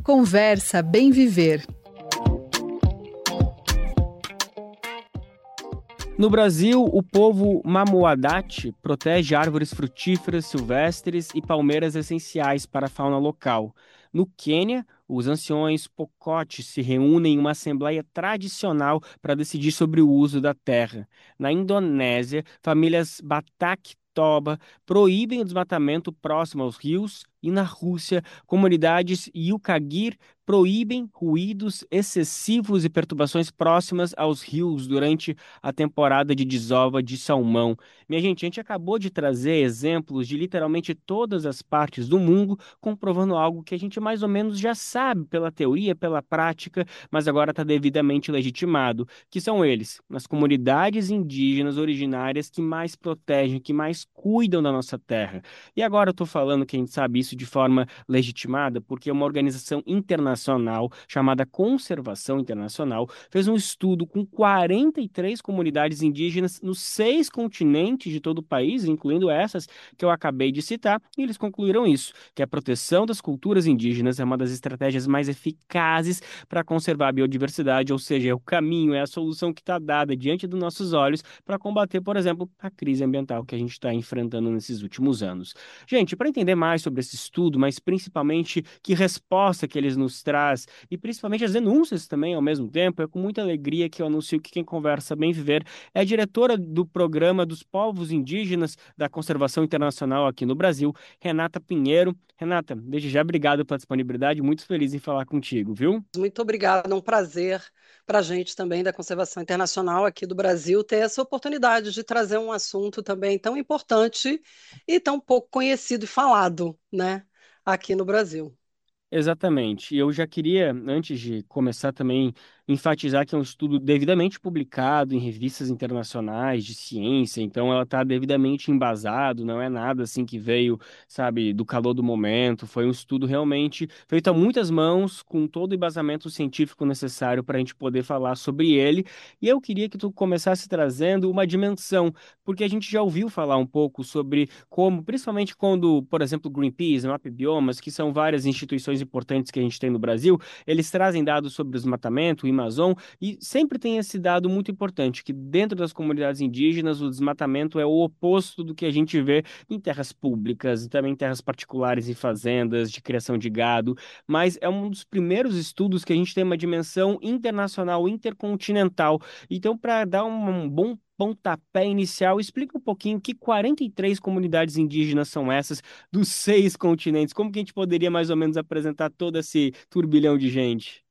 Conversa Bem Viver. No Brasil, o povo Mamuadate protege árvores frutíferas silvestres e palmeiras essenciais para a fauna local. No Quênia, os anciões Pocote se reúnem em uma assembleia tradicional para decidir sobre o uso da terra. Na Indonésia, famílias Batak Toba proíbem o desmatamento próximo aos rios. E na Rússia, comunidades Yukagir proíbem ruídos excessivos e perturbações próximas aos rios durante a temporada de desova de salmão. Minha gente, a gente acabou de trazer exemplos de literalmente todas as partes do mundo, comprovando algo que a gente mais ou menos já sabe pela teoria, pela prática, mas agora está devidamente legitimado, que são eles, as comunidades indígenas originárias que mais protegem, que mais cuidam da nossa terra. E agora eu estou falando que a gente sabe isso de forma legitimada, porque uma organização internacional chamada Conservação Internacional fez um estudo com 43 comunidades indígenas nos 6 continentes de todo o país, incluindo essas que eu acabei de citar, e eles concluíram isso, que a proteção das culturas indígenas é uma das estratégias mais eficazes para conservar a biodiversidade, ou seja, é o caminho, é a solução que está dada diante dos nossos olhos para combater, por exemplo, a crise ambiental que a gente está enfrentando nesses últimos anos. Gente, para entender mais sobre esse estudo, mas principalmente que resposta que eles nos traz e principalmente as denúncias também ao mesmo tempo, é com muita alegria que eu anuncio que quem conversa Bem Viver é a diretora do Programa dos Povos Indígenas da Conservação Internacional aqui no Brasil, Renata Pinheiro. Renata, desde já obrigado pela disponibilidade, muito feliz em falar contigo, viu? Muito obrigada, é um prazer para a gente também da Conservação Internacional aqui do Brasil ter essa oportunidade de trazer um assunto também tão importante e tão pouco conhecido e falado, né, aqui no Brasil. Exatamente. E eu já queria, antes de começar também, enfatizar que é um estudo devidamente publicado em revistas internacionais de ciência, então ela está devidamente embasado, não é nada assim que veio, sabe, do calor do momento. Foi um estudo realmente feito a muitas mãos, com todo o embasamento científico necessário para a gente poder falar sobre ele. E eu queria que tu começasse trazendo uma dimensão, porque a gente já ouviu falar um pouco sobre como, principalmente quando, por exemplo, Greenpeace, Map Biomas, que são várias instituições importantes que a gente tem no Brasil, eles trazem dados sobre o desmatamento, o Amazon, e sempre tem esse dado muito importante, que dentro das comunidades indígenas o desmatamento é o oposto do que a gente vê em terras públicas, e também em terras particulares e fazendas, de criação de gado, mas é um dos primeiros estudos que a gente tem uma dimensão internacional, intercontinental. Então, para dar um bom pontapé inicial, explica um pouquinho que 43 comunidades indígenas são essas dos 6 continentes. Como que a gente poderia mais ou menos apresentar todo esse turbilhão de gente?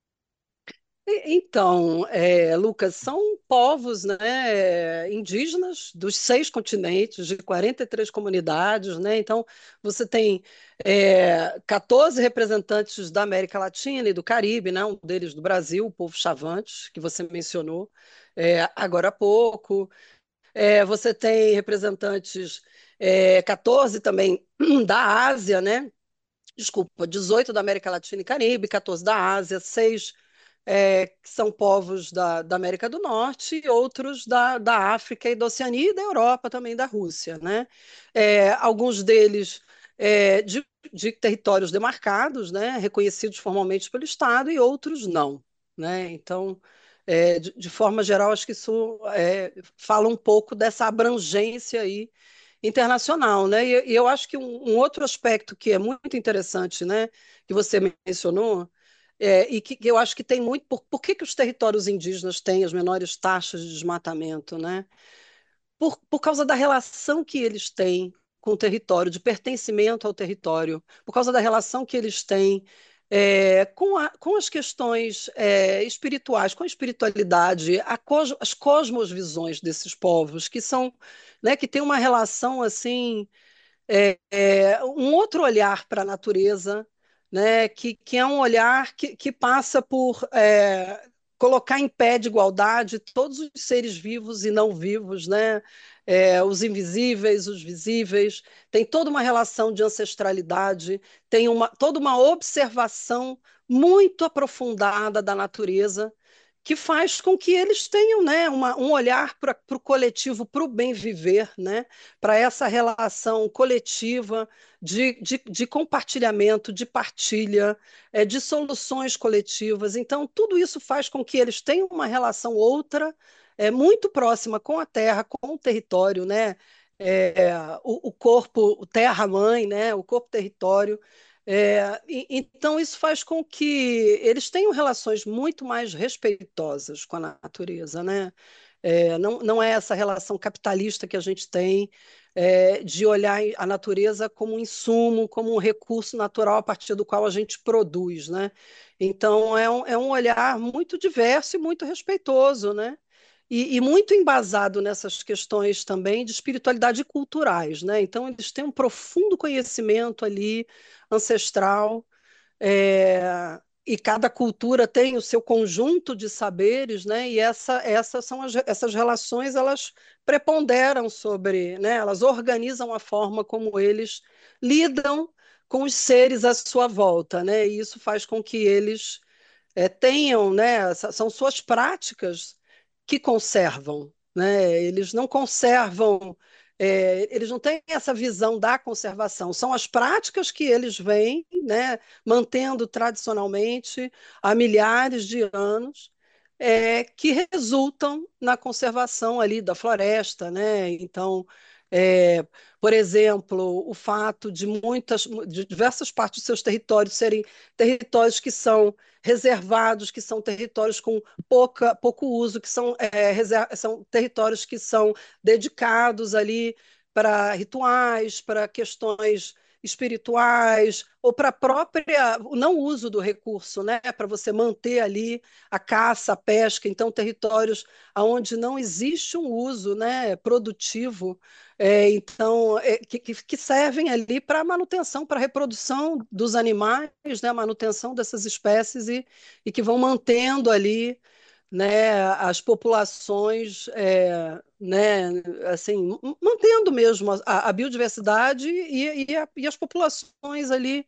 Então, Lucas, são povos, né, indígenas dos 6 continentes, de 43 comunidades, né? Então, você tem 14 representantes da América Latina e do Caribe, né? Um deles do Brasil, o povo Chavantes, que você mencionou agora há pouco. Você tem representantes 14 também da Ásia, né? Desculpa, 18 da América Latina e Caribe, 14 da Ásia, 6 que são povos da América do Norte, e outros da África e da Oceania e da Europa também, da Rússia, né? Alguns deles de territórios demarcados, né? Reconhecidos formalmente pelo Estado, e outros não, né? Então, de forma geral, acho que isso fala um pouco dessa abrangência aí internacional, né? E eu acho que um outro aspecto que é muito interessante, né, que você mencionou, e que eu acho que tem muito. Por que os territórios indígenas têm as menores taxas de desmatamento, né? Por causa da relação que eles têm com o território, de pertencimento ao território, por causa da relação que eles têm com as questões espirituais, com a espiritualidade, as cosmosvisões desses povos, que são, né, que têm uma relação assim, um outro olhar para a natureza, né, que é um olhar que passa por colocar em pé de igualdade todos os seres vivos e não vivos, né, os invisíveis, os visíveis, tem toda uma relação de ancestralidade, toda uma observação muito aprofundada da natureza, que faz com que eles tenham, né, um olhar para o coletivo, para o bem viver, né, para essa relação coletiva de compartilhamento, de partilha, de soluções coletivas. Então, tudo isso faz com que eles tenham uma relação outra, muito próxima com a terra, com o território, né? O corpo, o terra-mãe, né? O corpo-território. Então, isso faz com que eles tenham relações muito mais respeitosas com a natureza, né? Não é essa relação capitalista que a gente tem, de olhar a natureza como um insumo, como um recurso natural a partir do qual a gente produz, né? Então, é um olhar muito diverso e muito respeitoso, né? E muito embasado nessas questões também de espiritualidade e culturais, né? Então, eles têm um profundo conhecimento ali ancestral, e cada cultura tem o seu conjunto de saberes, né? E essas relações, elas preponderam sobre, né? Elas organizam a forma como eles lidam com os seres à sua volta, né? E isso faz com que eles tenham, né? São suas práticas que conservam, né? Eles não conservam, eles não têm essa visão da conservação, são as práticas que eles vêm, né, mantendo tradicionalmente há milhares de anos, que resultam na conservação ali da floresta, né? Então, é, por exemplo, o fato de diversas partes dos seus territórios serem territórios que são reservados, que são territórios com pouco uso, que são territórios que são dedicados ali para rituais, para questões espirituais, ou para própria o não uso do recurso, né? Para você manter ali a caça, a pesca, então territórios onde não existe um uso, né, produtivo, então que servem ali para a manutenção, para a reprodução dos animais, né, a manutenção dessas espécies e que vão mantendo ali, né, as populações, né, assim, mantendo mesmo a biodiversidade e as populações ali,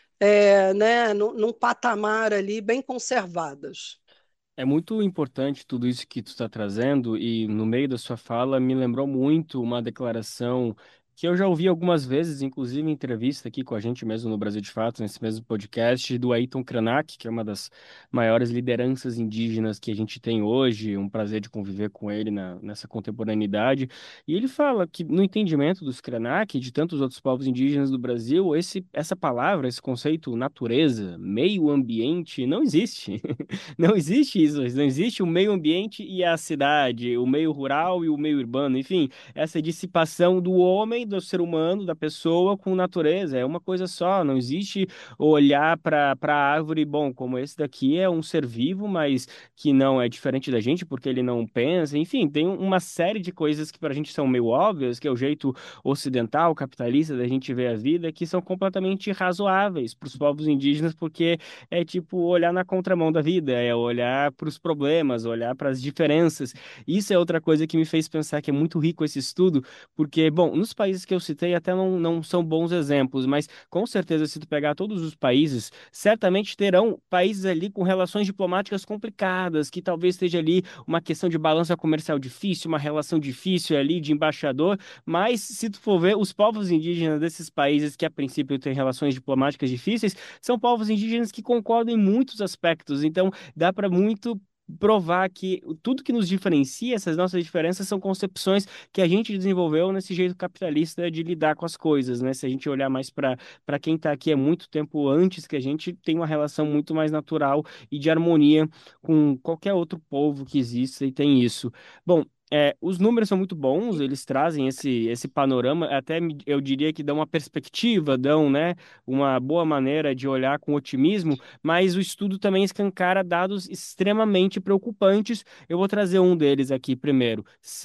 né, num patamar ali bem conservadas. É muito importante tudo isso que tu está trazendo, e no meio da sua fala me lembrou muito uma declaração que eu já ouvi algumas vezes, inclusive em entrevista aqui com a gente mesmo no Brasil de Fato, nesse mesmo podcast, do Ayrton Krenak, que é uma das maiores lideranças indígenas que a gente tem hoje. Um prazer de conviver com ele nessa contemporaneidade. E ele fala que, no entendimento dos Krenak e de tantos outros povos indígenas do Brasil, essa palavra, esse conceito natureza, meio ambiente, não existe. Não existe isso, não existe o meio ambiente e a cidade, o meio rural e o meio urbano, enfim, essa dissipação do homem, do ser humano, da pessoa com natureza, é uma coisa só, não existe olhar para a árvore, bom, como esse daqui é um ser vivo, mas que não é diferente da gente porque ele não pensa, enfim, tem uma série de coisas que para a gente são meio óbvias, que é o jeito ocidental, capitalista da gente ver a vida, que são completamente razoáveis para os povos indígenas, porque é tipo olhar na contramão da vida, é olhar para os problemas, olhar para as diferenças. Isso é outra coisa que me fez pensar que é muito rico esse estudo, porque, bom, nos países que eu citei até não são bons exemplos, mas com certeza, se tu pegar todos os países, certamente terão países ali com relações diplomáticas complicadas, que talvez esteja ali uma questão de balança comercial difícil, uma relação difícil ali de embaixador, mas se tu for ver, os povos indígenas desses países que a princípio têm relações diplomáticas difíceis, são povos indígenas que concordam em muitos aspectos, então dá para muito provar que tudo que nos diferencia, essas nossas diferenças, são concepções que a gente desenvolveu nesse jeito capitalista de lidar com as coisas, né? Se a gente olhar mais para quem está aqui há muito tempo antes que a gente, tem uma relação muito mais natural e de harmonia com qualquer outro povo que exista e tem isso. Bom, os números são muito bons, eles trazem esse panorama, até eu diria que dão uma perspectiva, dão, né, uma boa maneira de olhar com otimismo, mas o estudo também escancara dados extremamente preocupantes. Eu vou trazer um deles aqui primeiro.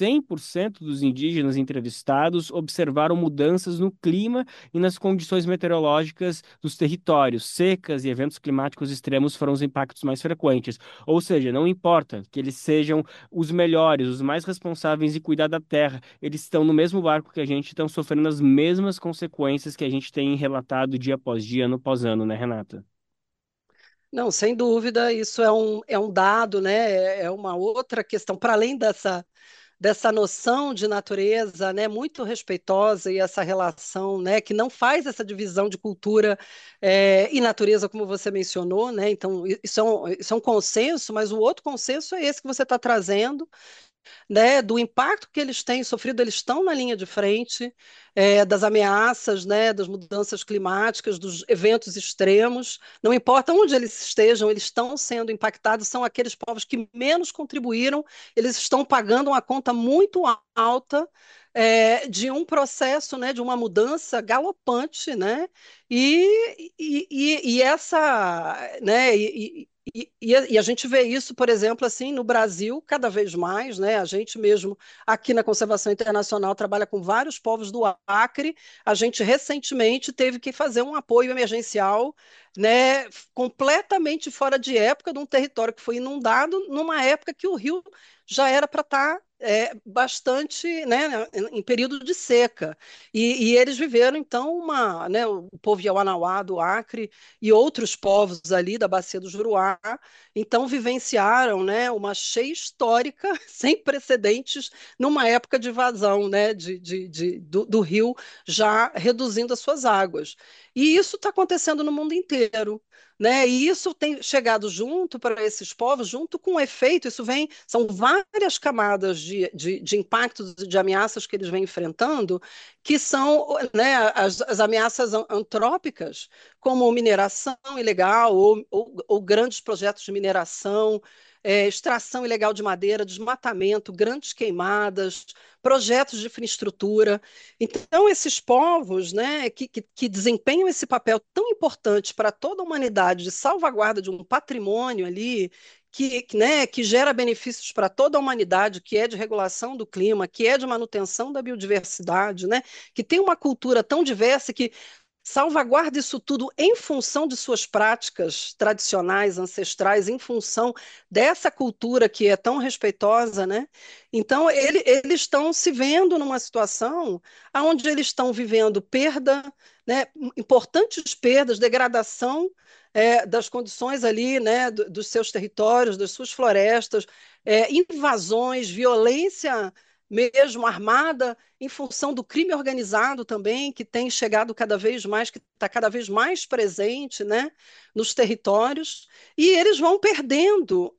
100% dos indígenas entrevistados observaram mudanças no clima e nas condições meteorológicas dos territórios. Secas e eventos climáticos extremos foram os impactos mais frequentes. Ou seja, não importa que eles sejam os melhores, os mais responsáveis em cuidar da terra, eles estão no mesmo barco que a gente, estão sofrendo as mesmas consequências que a gente tem relatado dia após dia, ano após ano, né, Renata? Não, sem dúvida, isso é um dado, né? É uma outra questão, para além dessa noção de natureza, né, muito respeitosa e essa relação, né, que não faz essa divisão de cultura e natureza, como você mencionou, né? Então, isso é um consenso, mas o outro consenso é esse que você está trazendo, né, do impacto que eles têm sofrido, eles estão na linha de frente das ameaças, né, das mudanças climáticas, dos eventos extremos. Não importa onde eles estejam, eles estão sendo impactados. São aqueles povos que menos contribuíram, eles estão pagando uma conta muito alta. De um processo, né, de uma mudança galopante, né, e essa, né, e a gente vê isso, por exemplo, assim, no Brasil, cada vez mais, né? A gente mesmo, aqui na Conservação Internacional, trabalha com vários povos do Acre. A gente recentemente teve que fazer um apoio emergencial, né? Completamente fora de época, de um território que foi inundado, numa época que o rio já era para estar bastante, né, em período de seca. E eles viveram, então, né, o povo Yawanawá do Acre e outros povos ali da Bacia do Juruá, então vivenciaram, né, uma cheia histórica sem precedentes numa época de vazão, né, do rio já reduzindo as suas águas. E isso está acontecendo no mundo inteiro. Né? E isso tem chegado junto para esses povos, junto com o efeito, são várias camadas de impactos e de ameaças que eles vêm enfrentando, que são, né, as ameaças antrópicas, como mineração ilegal ou grandes projetos de mineração, extração ilegal de madeira, desmatamento, grandes queimadas, projetos de infraestrutura. Então, esses povos, né, que desempenham esse papel tão importante para toda a humanidade de salvaguarda de um patrimônio ali, né, que gera benefícios para toda a humanidade, que é de regulação do clima, que é de manutenção da biodiversidade, né, que tem uma cultura tão diversa que salvaguarda isso tudo em função de suas práticas tradicionais, ancestrais, em função dessa cultura que é tão respeitosa, né? Então, eles estão se vendo numa situação onde eles estão vivendo perda, né? Importantes perdas, degradação das condições ali, né? Dos seus territórios, das suas florestas, invasões, violência mesmo armada em função do crime organizado também, que tem chegado cada vez mais, que está cada vez mais presente, né, nos territórios, e eles vão perdendo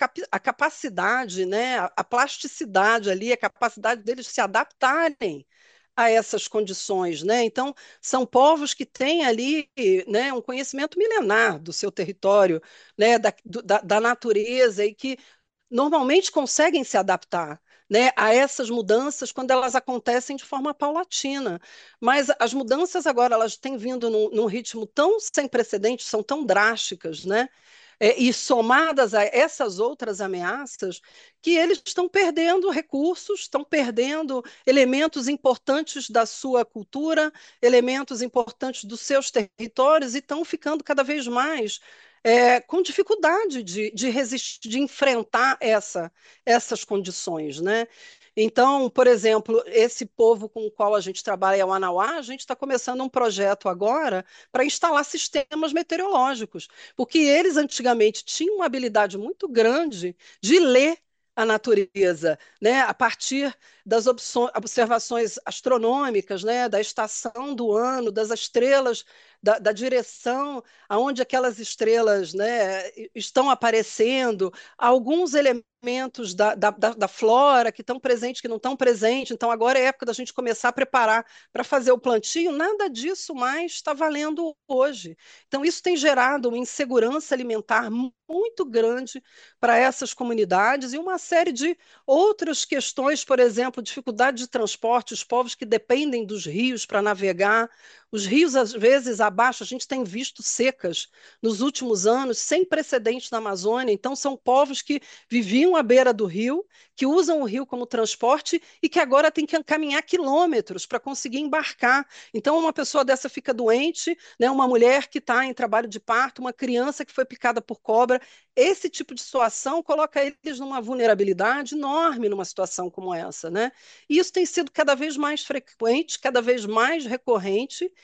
a capacidade, né, a plasticidade ali, a capacidade deles se adaptarem a essas condições, né? Então, são povos que têm ali, né, um conhecimento milenar do seu território, né, da natureza e que normalmente conseguem se adaptar, né, a essas mudanças quando elas acontecem de forma paulatina. Mas as mudanças agora elas têm vindo num ritmo tão sem precedentes, são tão drásticas, né? E somadas a essas outras ameaças, que eles estão perdendo recursos, estão perdendo elementos importantes da sua cultura, elementos importantes dos seus territórios, e estão ficando cada vez mais com dificuldade de resistir, de enfrentar essas condições, né? Então, por exemplo, esse povo com o qual a gente trabalha, o Anauá, a gente está começando um projeto agora para instalar sistemas meteorológicos, porque eles antigamente tinham uma habilidade muito grande de ler a natureza, né, a partir das observações astronômicas, né, da estação do ano, das estrelas, da direção aonde aquelas estrelas, né, estão aparecendo, alguns elementos da flora que estão presentes, que não estão presentes. Então, agora é época da gente começar a preparar para fazer o plantio. Nada disso mais está valendo hoje. Então, isso tem gerado uma insegurança alimentar muito grande para essas comunidades e uma série de outras questões, por exemplo, dificuldade de transporte, os povos que dependem dos rios para navegar. Os rios, às vezes, abaixo, a gente tem visto secas nos últimos anos, sem precedentes na Amazônia. Então, são povos que viviam à beira do rio, que usam o rio como transporte e que agora têm que caminhar quilômetros para conseguir embarcar. Então, uma pessoa dessa fica doente, né? Uma mulher que está em trabalho de parto, uma criança que foi picada por cobra. Esse tipo de situação coloca eles numa vulnerabilidade enorme numa situação como essa, né? E isso tem sido cada vez mais frequente, cada vez mais recorrente,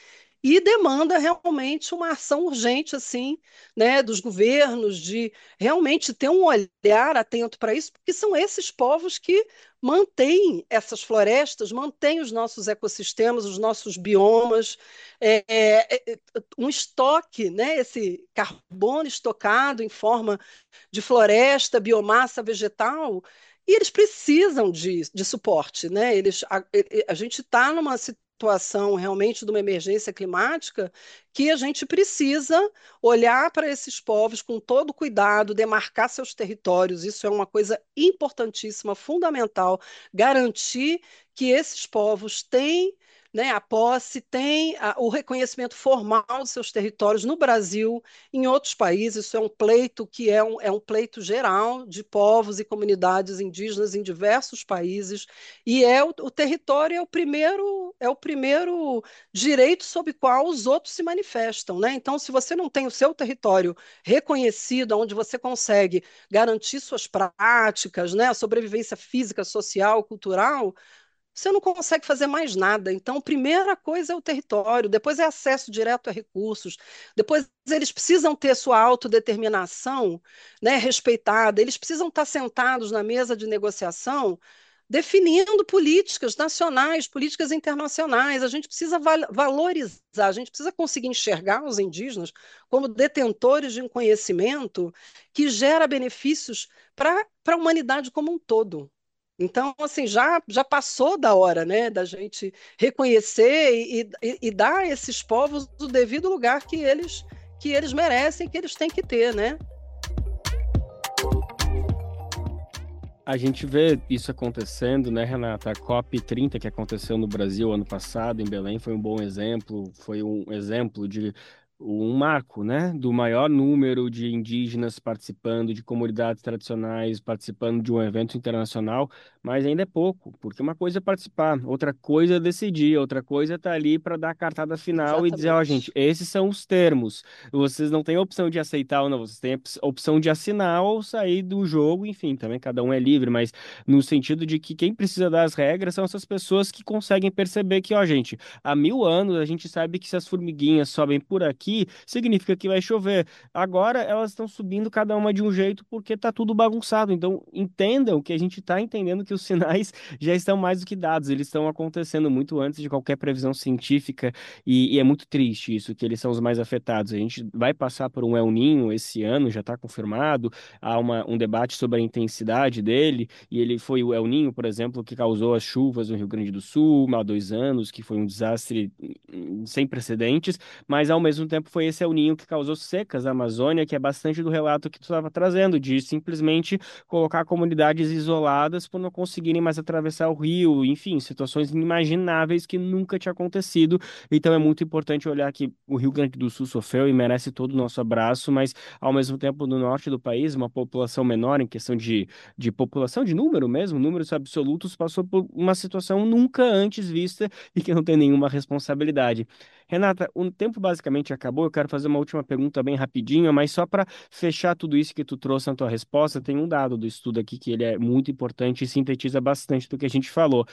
e demanda realmente uma ação urgente assim, né, dos governos de realmente ter um olhar atento para isso, porque são esses povos que mantêm essas florestas, mantêm os nossos ecossistemas, os nossos biomas, um estoque, né, esse carbono estocado em forma de floresta, biomassa vegetal, e eles precisam de suporte, né? A gente está numa situação realmente de uma emergência climática que a gente precisa olhar para esses povos com todo cuidado, demarcar seus territórios, isso é uma coisa importantíssima, fundamental, garantir que esses povos têm, né, a posse, têm o reconhecimento formal dos seus territórios no Brasil, em outros países. Isso é um pleito que é um pleito geral de povos e comunidades indígenas em diversos países, e o território é o primeiro direito sob o qual os outros se manifestam, né? Então, se você não tem o seu território reconhecido, onde você consegue garantir suas práticas, né, a sobrevivência física, social, cultural, você não consegue fazer mais nada. Então, a primeira coisa é o território, depois é acesso direto a recursos, depois eles precisam ter sua autodeterminação, né, respeitada, eles precisam estar sentados na mesa de negociação, definindo políticas nacionais, políticas internacionais. A gente precisa valorizar, a gente precisa conseguir enxergar os indígenas como detentores de um conhecimento que gera benefícios para a humanidade como um todo. Então, assim, já passou da hora, né, da gente reconhecer e dar a esses povos o devido lugar que eles merecem, que eles têm que ter, né? A gente vê isso acontecendo, né, Renata? A COP30 que aconteceu no Brasil ano passado, em Belém, foi um bom exemplo, foi um exemplo de um marco, né, do maior número de indígenas participando, de comunidades tradicionais participando de um evento internacional, mas ainda é pouco, porque uma coisa é participar, outra coisa é decidir, outra coisa é estar ali para dar a cartada final e dizer, ó, gente, Exatamente. esses são os termos. Vocês não têm a opção de aceitar ou não, vocês têm a opção de assinar ou sair do jogo, enfim, também cada um é livre, mas no sentido de que quem precisa das regras são essas pessoas que conseguem perceber que, ó, gente, há 1000 anos a gente sabe que se as formiguinhas sobem por aqui, significa que vai chover. Agora elas estão subindo cada uma de um jeito porque tá tudo bagunçado. Então entendam que a gente está entendendo que os sinais já estão mais do que dados, eles estão acontecendo muito antes de qualquer previsão científica e é muito triste isso, que eles são os mais afetados. A gente vai passar por um El Niño esse ano, já está confirmado. Há um debate sobre a intensidade dele, e ele foi o El Niño, por exemplo, que causou as chuvas no Rio Grande do Sul há 2 anos, que foi um desastre sem precedentes, mas ao mesmo tempo foi esse El Niño que causou secas na Amazônia, que é bastante do relato que tu estava trazendo, de simplesmente colocar comunidades isoladas por não conseguirem mais atravessar o rio, enfim, situações inimagináveis que nunca tinha acontecido. Então é muito importante olhar que o Rio Grande do Sul sofreu e merece todo o nosso abraço, mas ao mesmo tempo no norte do país, uma população menor em questão de população, de número mesmo, números absolutos, passou por uma situação nunca antes vista e que não tem nenhuma responsabilidade. Renata, o tempo basicamente acabou. Eu quero fazer uma última pergunta bem rapidinho, mas só para fechar tudo isso que tu trouxe na tua resposta, tem um dado do estudo aqui que ele é muito importante e sintetiza bastante do que a gente falou.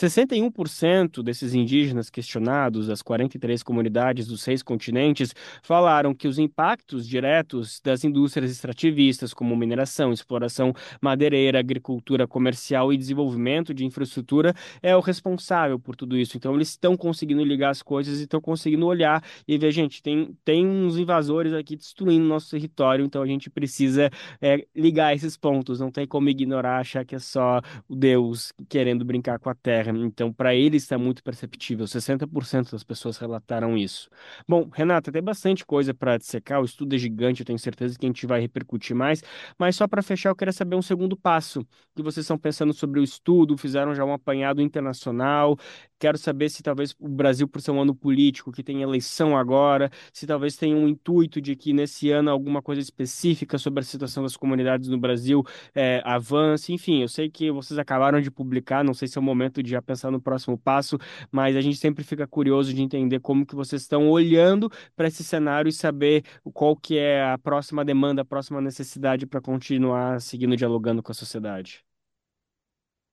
61% desses indígenas questionados, das 43 comunidades dos 6 continentes, falaram que os impactos diretos das indústrias extrativistas, como mineração, exploração madeireira, agricultura comercial e desenvolvimento de infraestrutura, é o responsável por tudo isso. Então, eles estão conseguindo ligar as coisas e estão conseguindo olhar e ver, gente, tem uns invasores aqui destruindo nosso território, então a gente precisa ligar esses pontos. Não tem como ignorar, achar que é só o Deus querendo brincar com a terra. Então, para eles está muito perceptível. 60% das pessoas relataram isso. Bom, Renata, tem bastante coisa para dissecar. O estudo é gigante, eu tenho certeza que a gente vai repercutir mais. Mas só para fechar, eu queria saber um segundo passo que vocês estão pensando sobre o estudo, fizeram já um apanhado internacional. Quero saber se talvez o Brasil, por ser um ano político, que tem eleição agora, se talvez tenha um intuito de que nesse ano alguma coisa específica sobre a situação das comunidades no Brasil avance. Enfim, eu sei que vocês acabaram de publicar, não sei se é o momento de já pensar no próximo passo, mas a gente sempre fica curioso de entender como que vocês estão olhando para esse cenário e saber qual que é a próxima demanda, a próxima necessidade para continuar seguindo dialogando com a sociedade.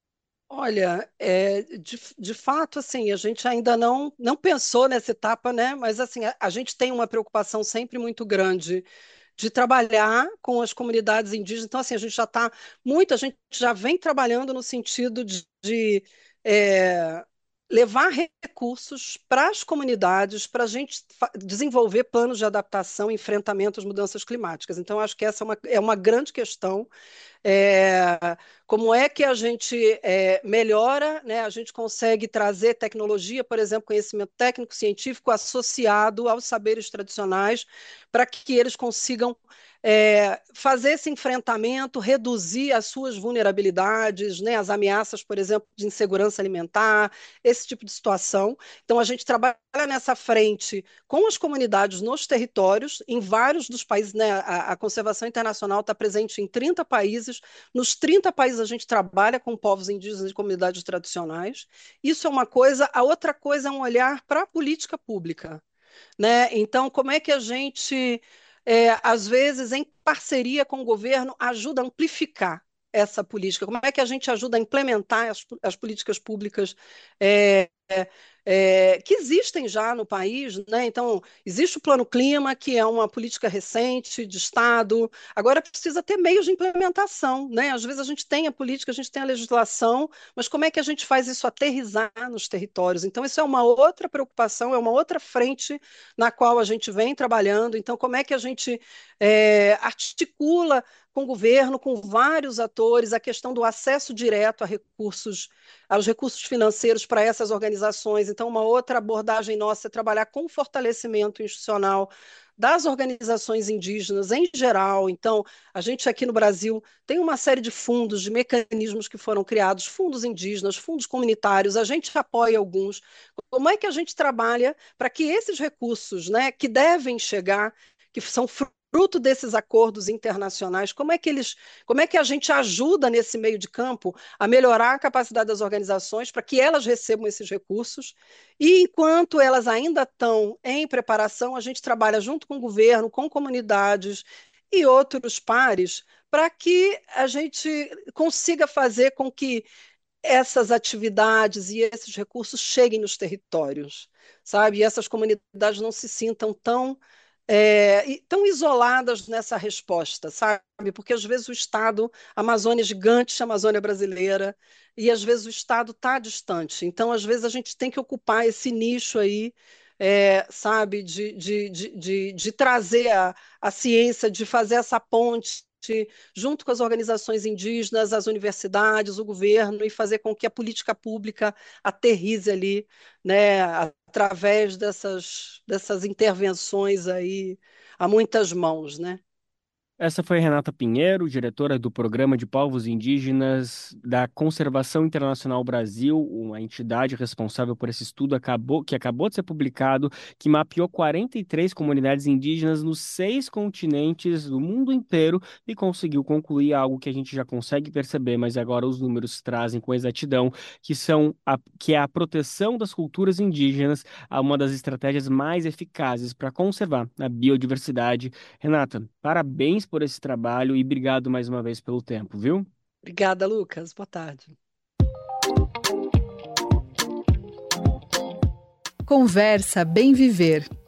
Olha, de fato, assim, a gente ainda não pensou nessa etapa, né? Mas assim, a gente tem uma preocupação sempre muito grande de trabalhar com as comunidades indígenas. Então, assim, a gente já vem trabalhando no sentido de é, levar recursos para as comunidades, para a gente desenvolver planos de adaptação e enfrentamento às mudanças climáticas. Então, acho que essa é uma grande questão. É, como é que a gente melhora, né? A gente consegue trazer tecnologia, por exemplo, conhecimento técnico, científico associado aos saberes tradicionais, para que eles consigam fazer esse enfrentamento, reduzir as suas vulnerabilidades, né? As ameaças, por exemplo, de insegurança alimentar, esse tipo de situação. Então, a gente trabalha nessa frente com as comunidades nos territórios, em vários dos países, né? A conservação internacional está presente em 30 países. Nos 30 países a gente trabalha com povos indígenas e comunidades tradicionais. Isso é uma coisa. A outra coisa é um olhar para a política pública, né? Então, como é que a gente, às vezes, em parceria com o governo, ajuda a amplificar essa política? Como é que a gente ajuda a implementar as políticas públicas é, que existem já no país, né? Então, existe o Plano Clima, que é uma política recente de Estado, agora precisa ter meios de implementação, né? Às vezes a gente tem a política, a gente tem a legislação, mas como é que a gente faz isso aterrissar nos territórios? Então, isso é uma outra preocupação, é uma outra frente na qual a gente vem trabalhando. Então, como é que a gente articula com o governo, com vários atores, a questão do acesso direto aos recursos financeiros para essas organizações. Então, uma outra abordagem nossa é trabalhar com o fortalecimento institucional das organizações indígenas em geral. Então, a gente aqui no Brasil tem uma série de fundos, de mecanismos que foram criados, fundos indígenas, fundos comunitários, a gente apoia alguns. Como é que a gente trabalha para que esses recursos, né, que devem chegar, que são fruto desses acordos internacionais, como é que a gente ajuda nesse meio de campo a melhorar a capacidade das organizações para que elas recebam esses recursos e enquanto elas ainda estão em preparação, a gente trabalha junto com o governo, com comunidades e outros pares para que a gente consiga fazer com que essas atividades e esses recursos cheguem nos territórios, sabe? E essas comunidades não se sintam tão isoladas nessa resposta, sabe? Porque às vezes o Estado, a Amazônia é gigante, a Amazônia brasileira, e às vezes o Estado está distante. Então, às vezes, a gente tem que ocupar esse nicho aí, sabe, de trazer a ciência, de fazer essa ponte junto com as organizações indígenas, as universidades, o governo, e fazer com que a política pública aterrize ali, né, através dessas intervenções aí a muitas mãos, né? Essa foi Renata Pinheiro, diretora do Programa de Povos Indígenas da Conservação Internacional Brasil, uma entidade responsável por esse estudo que acabou de ser publicado, que mapeou 43 comunidades indígenas nos 6 continentes do mundo inteiro e conseguiu concluir algo que a gente já consegue perceber, mas agora os números trazem com exatidão, que é a proteção das culturas indígenas, uma das estratégias mais eficazes para conservar a biodiversidade. Renata, parabéns por esse trabalho e obrigado mais uma vez pelo tempo, viu? Obrigada, Lucas. Boa tarde. Conversa Bem Viver.